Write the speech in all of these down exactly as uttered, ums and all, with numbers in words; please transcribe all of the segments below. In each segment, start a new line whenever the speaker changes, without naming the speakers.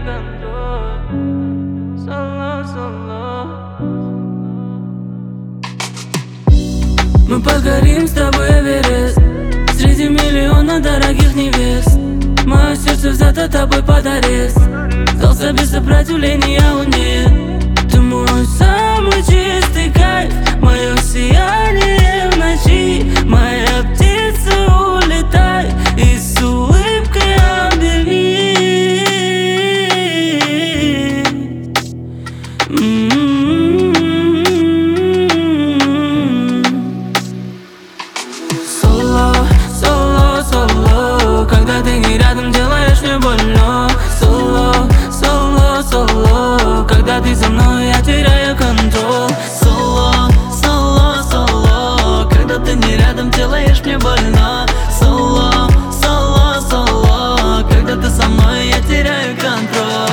контроль. Соло, соло. Мы покорим с тобой Эверест среди миллиона дорогих невест. Мое сердце взято тобой под арест. Сдался без сопротивления луне. Ты мой самый чистый кайф, мое сияние в ночи. Моя птица, улетай и с улыбкой объяви. Соло, соло, соло, когда ты не рядом, делаешь мне больно. Соло, соло, соло, когда ты со мной, я теряю контроль. Соло, соло, соло, когда ты не рядом, делаешь мне больно. Соло, соло, соло, когда ты со мной, я теряю контроль.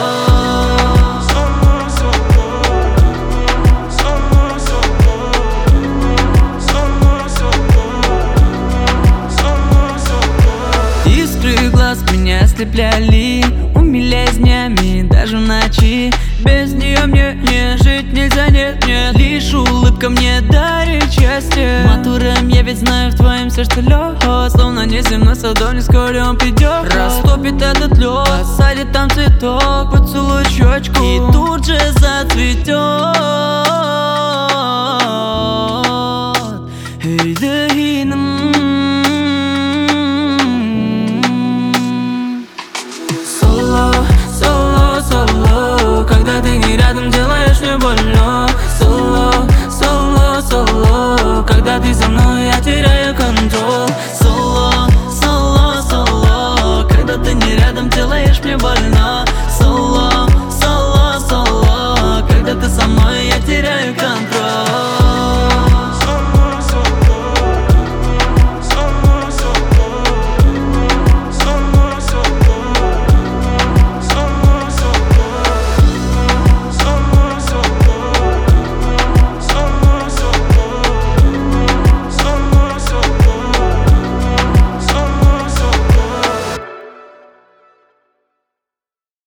Искры глаз меня ослепляли, умиляясь днями, даже в ночи. Без нее мне не жить нельзя, нет, нет. Лишь улыбка мне дарит счастье. Матуром я ведь знаю, в твоем сердце лед. Словно неземной садовник, вскоре он придет. Растопит этот лед, посадит там цветок, поцелуй щечку. И